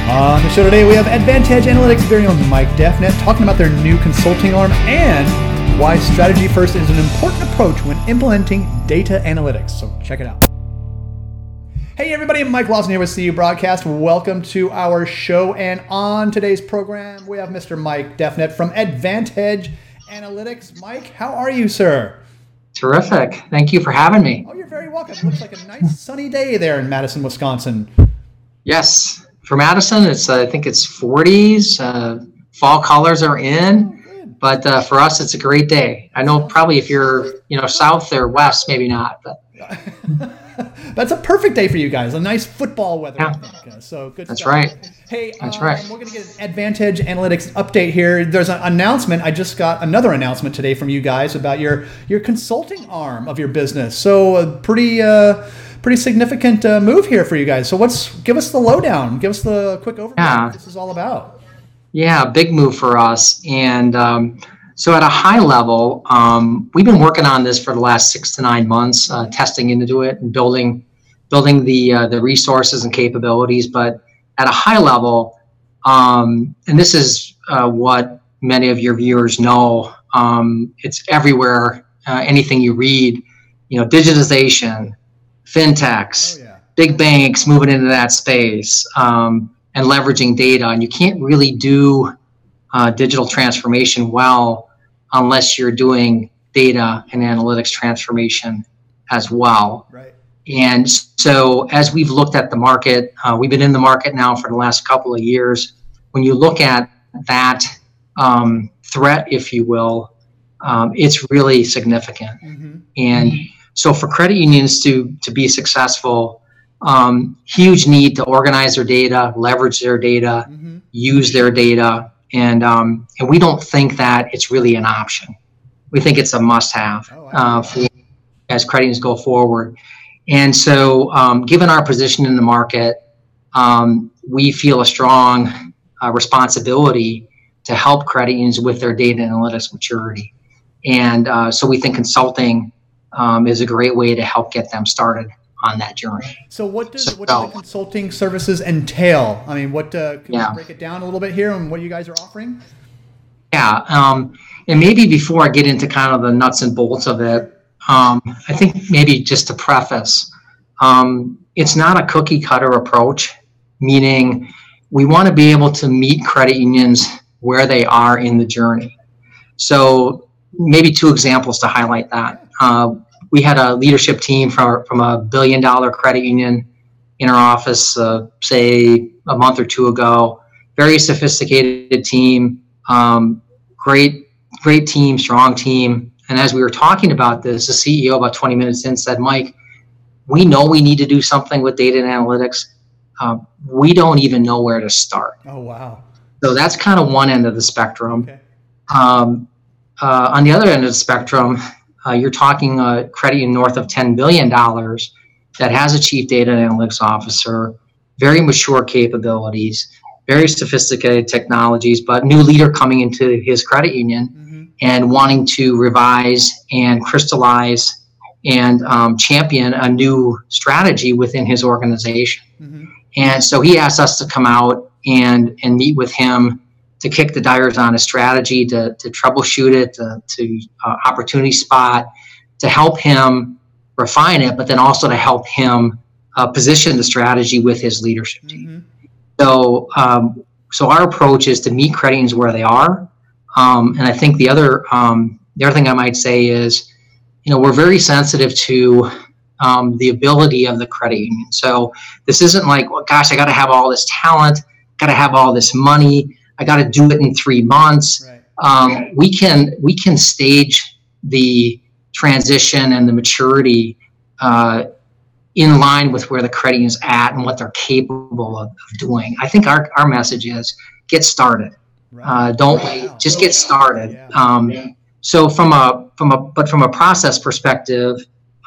On the show today, we have Advantage Analytics' very own Mike Deffnett talking about their new consulting arm and why strategy first is an important approach when implementing data analytics. So check it out. Hey everybody, Mike Lawson here with CU Broadcast. Welcome to our show. And on today's program, we have Mr. Mike Deffnett from Advantage Analytics. Mike, how are you, sir? Terrific. Thank you for having me. Oh, you're very welcome. It looks like a nice sunny day there in Madison, Wisconsin. Yes. For Madison, I think it's 40s. Fall colors are in, but for us, it's a great day. I know probably if you're, south or west, maybe not. But that's a perfect day for you guys. A nice football weather. Yeah. I think. So good. That's stuff. right. Hey, that's right. We're going to get an Advantage Analytics update here. There's an announcement. I just got another announcement today from you guys about your consulting arm of your business. So a pretty significant move here for you guys. So give us the lowdown. Give us the quick overview of what this is all about. Yeah, big move for us. And so at a high level, we've been working on this for the last 6 to 9 months, testing into it and building the resources and capabilities. But at a high level, and this is what many of your viewers know, it's everywhere, anything you read, digitization, fintechs, big banks moving into that space, and leveraging data. And you can't really do digital transformation well unless you're doing data and analytics transformation as well. Right. And so as we've looked at the market, we've been in the market now for the last couple of years. When you look at that threat, if you will, it's really significant. Mm-hmm. And so for credit unions to be successful, huge need to organize their data, leverage their data, use their data. And we don't think that it's really an option. We think it's a must-have as credit unions go forward. And so given our position in the market, we feel a strong responsibility to help credit unions with their data analytics maturity. And so we think consulting is a great way to help get them started on that journey. So what do the consulting services entail? I mean, can you break it down a little bit here on what you guys are offering? Yeah, and maybe before I get into kind of the nuts and bolts of it, I think maybe just to preface, it's not a cookie cutter approach, meaning we want to be able to meet credit unions where they are in the journey. So maybe 2 examples to highlight that. We had a leadership team from a $1 billion credit union in our office, say a month or 2 ago. Very sophisticated team, great team, strong team. And as we were talking about this, the CEO about 20 minutes in said, "Mike, we know we need to do something with data and analytics. We don't even know where to start." Oh, wow. So that's kind of one end of the spectrum. Okay. On the other end of the spectrum, you're talking a credit union north of $10 billion that has a chief data and analytics officer, very mature capabilities, very sophisticated technologies, but new leader coming into his credit union and wanting to revise and crystallize and champion a new strategy within his organization. And so he asked us to come out and meet with him to kick the tires on his strategy, to troubleshoot it, to opportunity spot, to help him refine it, but then also to help him position the strategy with his leadership team. So our approach is to meet credit unions where they are. And I think the other thing I might say is, we're very sensitive to the ability of the credit union. So this isn't like, well, gosh, I got to have all this talent, got to have all this money, I got to do it in 3 months. Right. We can stage the transition and the maturity in line with where the credit union is at and what they're capable of doing. I think our message is get started. Right. Don't wait, just get started. Yeah. So from a process perspective,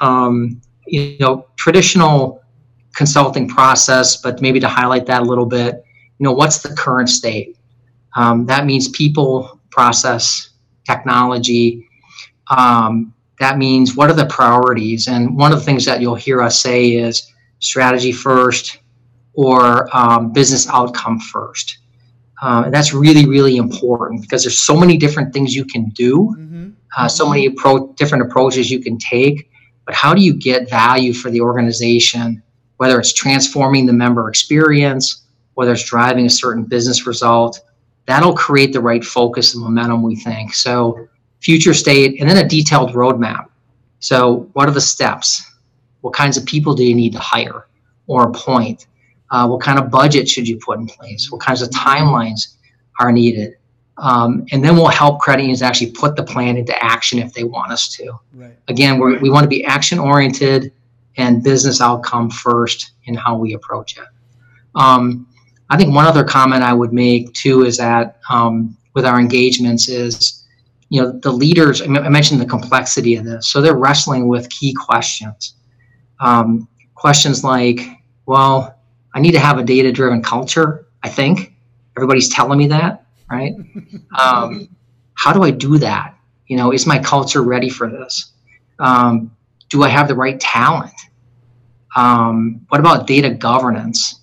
traditional consulting process, but maybe to highlight that a little bit, what's the current state? That means people, process, technology. That means what are the priorities? And one of the things that you'll hear us say is strategy first, or business outcome first. And that's really, really important because there's so many different things you can do, so many different approaches you can take. But how do you get value for the organization, whether it's transforming the member experience, whether it's driving a certain business result? That'll create the right focus and momentum, we think. So future state, and then a detailed roadmap. So what are the steps? What kinds of people do you need to hire or appoint? What kind of budget should you put in place? What kinds of timelines are needed? And then we'll help credit unions actually put the plan into action if they want us to. Right. Again, we want to be action-oriented and business outcome first in how we approach it. I think one other comment I would make too is that with our engagements is, the leaders, I mentioned the complexity of this. So they're wrestling with key questions. Questions like, well, I need to have a data-driven culture, I think. Everybody's telling me that, right? How do I do that? Is my culture ready for this? Do I have the right talent? What about data governance?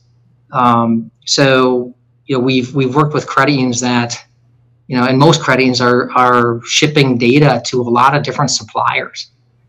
So we've worked with credit unions that, and most credit unions are shipping data to a lot of different suppliers.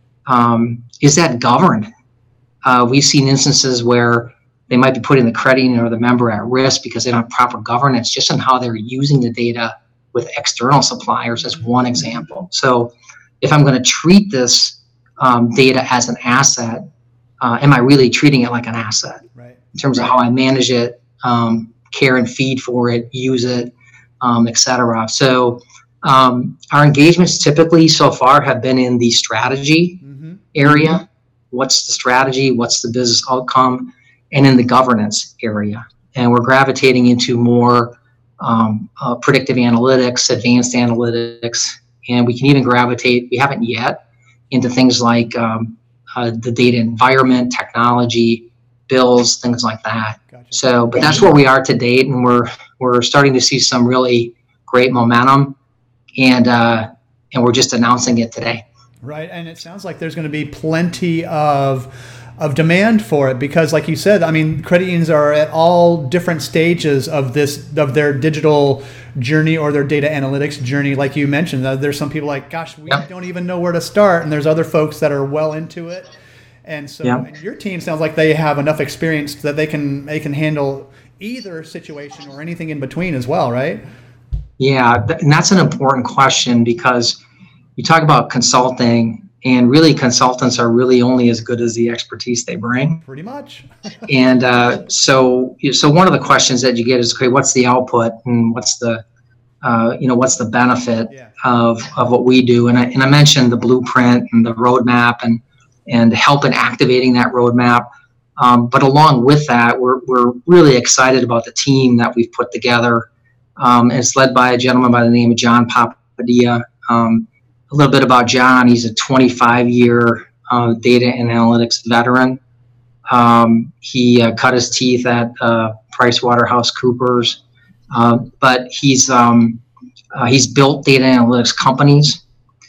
Is that governed? We've seen instances where they might be putting the credit union or the member at risk because they don't have proper governance just on how they're using the data with external suppliers as one example. So if I'm going to treat this data as an asset, am I really treating it like an asset? Right. In terms of how I manage it, care and feed for it, use it, et cetera. So our engagements typically so far have been in the strategy area. What's the strategy? What's the business outcome? And in the governance area. And we're gravitating into more predictive analytics, advanced analytics, and we can even gravitate, we haven't yet, into things like the data environment, technology, bills, things like that. Gotcha. So, but that's where we are to date, and we're starting to see some really great momentum, and we're just announcing it today. Right, and it sounds like there's going to be plenty of demand for it because, like you said, credit unions are at all different stages of their digital journey or their data analytics journey. Like you mentioned, there's some people like, gosh, we don't even know where to start, and there's other folks that are well into it. And so and your team sounds like they have enough experience that they can handle either situation or anything in between as well, right? Yeah, and that's an important question because you talk about consulting. And really, consultants are really only as good as the expertise they bring. Pretty much. And so one of the questions that you get is, okay, what's the output and what's the benefit of what we do? And I mentioned the blueprint and the roadmap and help in activating that roadmap. But along with that, we're really excited about the team that we've put together. It's led by a gentleman by the name of John Papadilla. A little bit about John. He's a 25-year data and analytics veteran. He cut his teeth at PricewaterhouseCoopers, but he's built data analytics companies,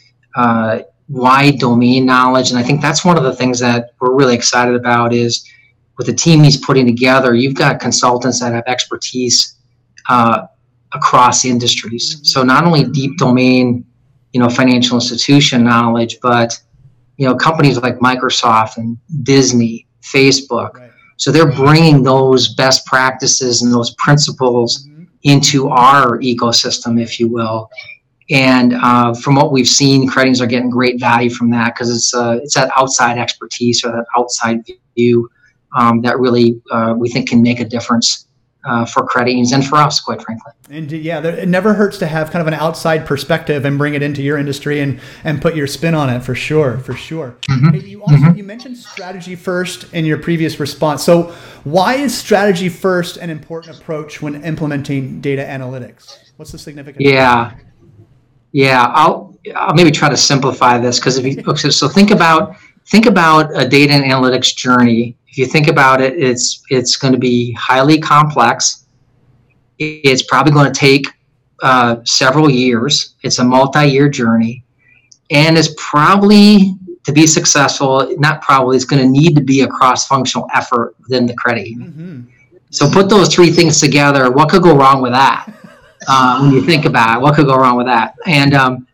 wide domain knowledge, and I think that's one of the things that we're really excited about is with the team he's putting together, you've got consultants that have expertise across industries. So not only deep domain financial institution knowledge, but, companies like Microsoft and Disney, Facebook. Right. So they're bringing those best practices and those principles into our ecosystem, if you will. And from what we've seen, credit unions are getting great value from that because it's that outside expertise or that outside view that really we think can make a difference for credit unions and for us, quite frankly. And it never hurts to have kind of an outside perspective and bring it into your industry and put your spin on it for sure. Hey, you mentioned strategy first in your previous response. So why is strategy first an important approach when implementing data analytics? What's the significance? Yeah. I'll maybe try to simplify this because so think about a data and analytics journey. If you think about it, it's going to be highly complex. It's probably going to take several years. It's a multi-year journey. And it's probably, to be successful, it's going to need to be a cross-functional effort within the credit union. So put those three things together. What could go wrong with that? When you think about it, what could go wrong with that? And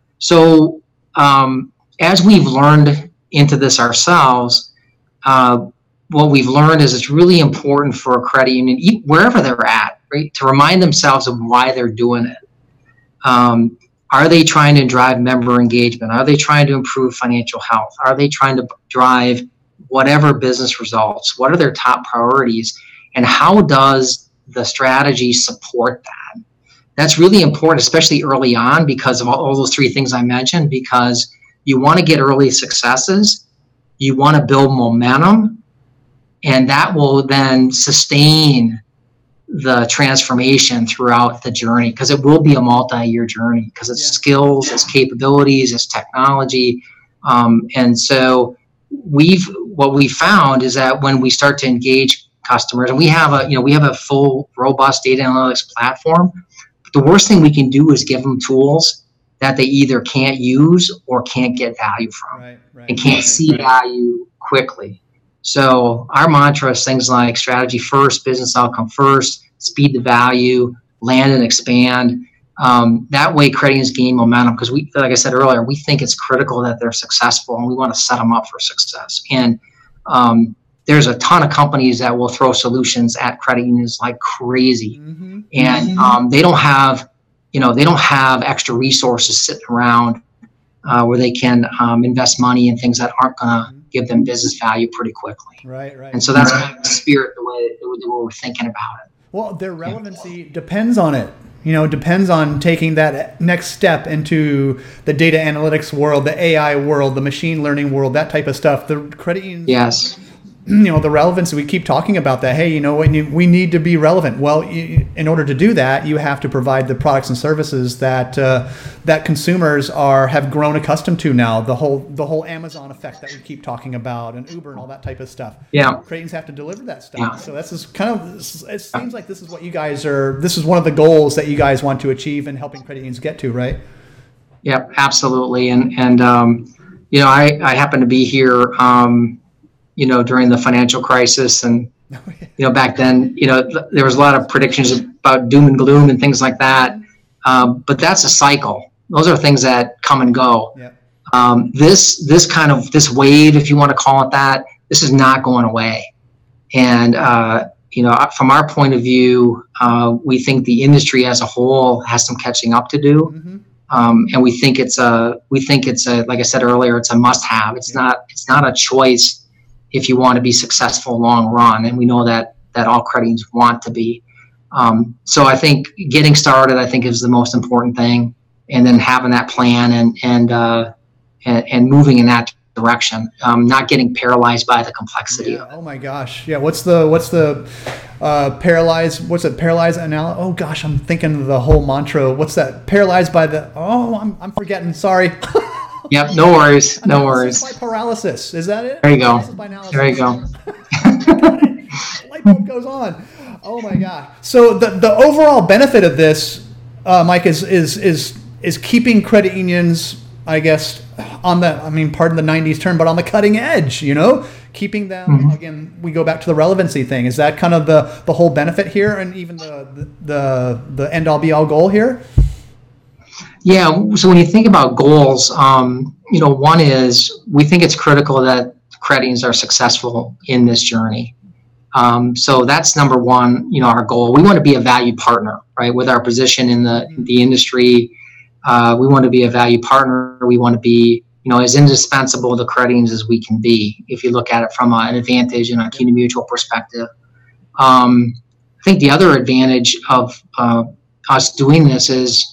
as we've learned into this ourselves, what we've learned is it's really important for a credit union, wherever they're at, right, to remind themselves of why they're doing it. Are they trying to drive member engagement? Are they trying to improve financial health? Are they trying to drive whatever business results? What are their top priorities? And how does the strategy support that? That's really important, especially early on, because of all those three things I mentioned, because you want to get early successes, you want to build momentum, and that will then sustain the transformation throughout the journey, because it will be a multi-year journey, because it's skills, it's capabilities, it's technology. And so what we found is that when we start to engage customers, and we have a full, robust data analytics platform, but the worst thing we can do is give them tools that they either can't use or can't get value from, and can't see value quickly. So our mantra is things like strategy first, business outcome first, speed to value, land and expand. That way credit unions gain momentum, because we, like I said earlier, we think it's critical that they're successful, and we want to set them up for success. And there's a ton of companies that will throw solutions at credit unions like crazy, and they don't have extra resources sitting around where they can invest money in things that aren't going to give them business value pretty quickly. Right. And so that's kind of the spirit, the way we're thinking about it. Well, their relevancy depends on it. Depends on taking that next step into the data analytics world, the AI world, the machine learning world, that type of stuff. The credit unions. Yes. The relevance, we keep talking about that. Hey, we need to be relevant. Well, in order to do that, you have to provide the products and services that that consumers have grown accustomed to now. The whole Amazon effect that we keep talking about, and Uber and all that type of stuff. Yeah, credit unions have to deliver that stuff. Yeah. So that's just it seems like this is what you guys are. This is one of the goals that you guys want to achieve and helping credit unions get to, right? Yep, absolutely. And I happen to be here. During the financial crisis, and back then, there was a lot of predictions about doom and gloom and things like that. But that's a cycle. Those are things that come and go. Yeah. This wave, if you want to call it that, this is not going away. And from our point of view, we think the industry as a whole has some catching up to do. Mm-hmm. And we think it's a like I said earlier, it's a must-have. It's not a choice if you want to be successful long run, and we know that all credit unions want to be. So I think getting started, is the most important thing, and then having that plan and moving in that direction, not getting paralyzed by the complexity. Yeah. Oh my gosh. Yeah. What's the paralyzed? What's it? Paralyzed analysis. Oh gosh, I'm thinking the whole mantra. What's that? Paralyzed by the. Oh, I'm forgetting. Sorry. Yep, no worries. By paralysis. Is that it? There you go. There you go. Light bulb goes on. Oh my God. So the overall benefit of this, Mike, is keeping credit unions, I guess, on the, pardon the 90s term, but on the cutting edge, keeping them, mm-hmm. Again, we go back to the relevancy thing. Is that kind of the whole benefit here, and even the end all be all goal here? Yeah. So when you think about goals, one is we think it's critical that credit unions are successful in this journey. So that's number one, our goal. We want to be a valued partner, right? With our position in the industry, we want to be a valued partner. We want to be, as indispensable to credit unions as we can be, if you look at it from an advantage and a CUNA Mutual perspective. I think the other advantage of us doing this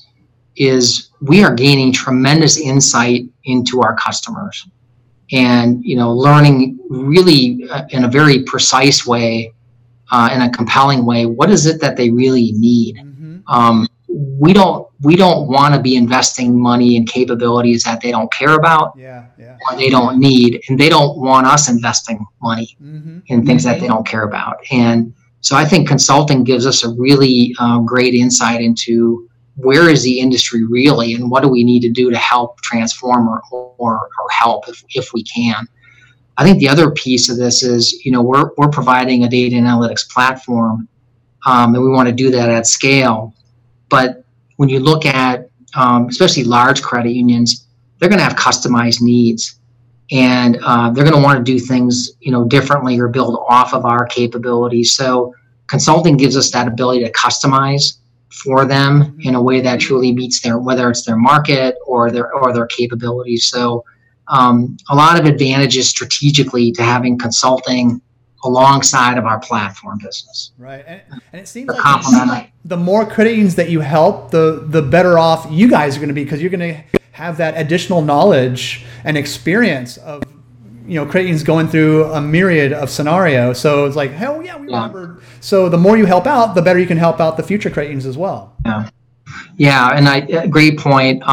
is we are gaining tremendous insight into our customers, and learning really in a very precise way, in a compelling way, what is it that they really need. Mm-hmm. We don't want to be investing money in capabilities that they don't care about, or they don't need, and they don't want us investing money mm-hmm. in things that they don't care about. And so I think consulting gives us a really great insight into where is the industry really, and what do we need to do to help transform or help if we can. I think the other piece of this is, we're providing a data analytics platform and we want to do that at scale. But when you look at especially large credit unions, they're going to have customized needs, and they're going to want to do things, differently or build off of our capabilities. So consulting gives us that ability to customize for them in a way that truly meets whether it's their market or their capabilities. So a lot of advantages strategically to having consulting alongside of our platform business. Right. And it seems like the more credit unions that you help, the better off you guys are going to be, because you're going to have that additional knowledge and experience of, credit unions going through a myriad of scenarios. So it's like, hell yeah, we remember. So the more you help out, the better you can help out the future credit unions as well. Yeah. And great point.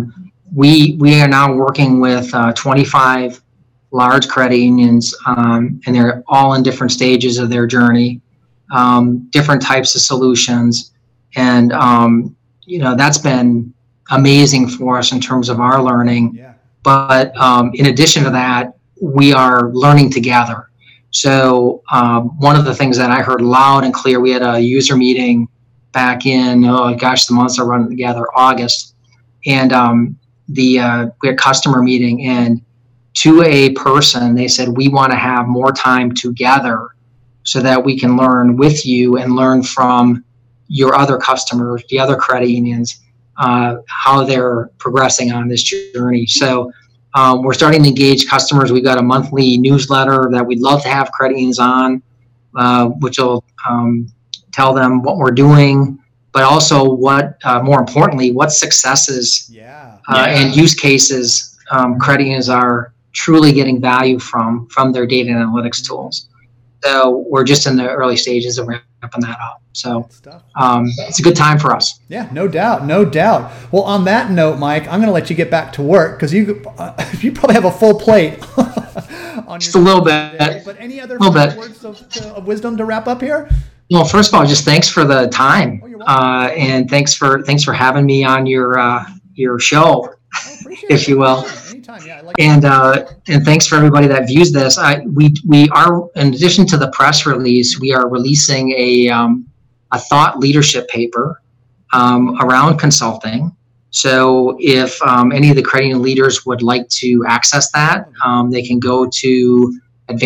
We are now working with 25 large credit unions, and they're all in different stages of their journey, different types of solutions. And, that's been amazing for us in terms of our learning. Yeah. But in addition to that, we are learning together. So one of the things that I heard loud and clear, we had a user meeting back in, the months are running together, August. And we had a customer meeting, and to a person, they said, we want to have more time together so that we can learn with you and learn from your other customers, the other credit unions, how they're progressing on this journey. So we're starting to engage customers. We've got a monthly newsletter that we'd love to have credit unions on, which will tell them what we're doing, but also more importantly, what successes and use cases credit unions are truly getting value from their data analytics tools. So we're just in the early stages of ramping that up. So it's a good time for us. Yeah, no doubt. Well, on that note, Mike, I'm going to let you get back to work, because you probably have a full plate. Just a little bit. Today. But any other words of wisdom to wrap up here? Well, first of all, just thanks for the time, and thanks for having me on your show, if you will. And thanks for everybody that views this. We are, in addition to the press release, we are releasing a thought leadership paper around consulting. So if any of the credit union leaders would like to access that, they can go to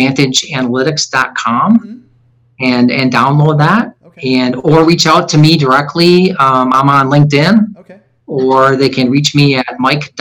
advantageanalytics.com and download that, or reach out to me directly. I'm on LinkedIn. Or they can reach me at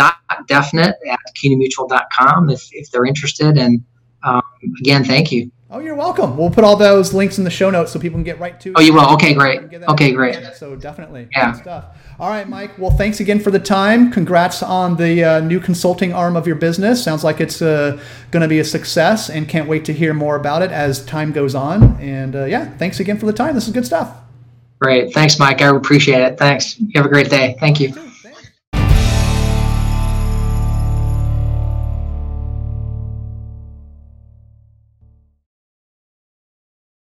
mike.defnet@keynemutual.com if they're interested. And again, thank you. Oh, you're welcome. We'll put all those links in the show notes so people can get right to it. Oh, you will? Okay, great. Okay, great. So definitely. Yeah. Good stuff. All right, Mike. Well, thanks again for the time. Congrats on the new consulting arm of your business. Sounds like it's going to be a success, and can't wait to hear more about it as time goes on. And thanks again for the time. This is good stuff. Great. Thanks, Mike. I appreciate it. Thanks. You have a great day. Thank you.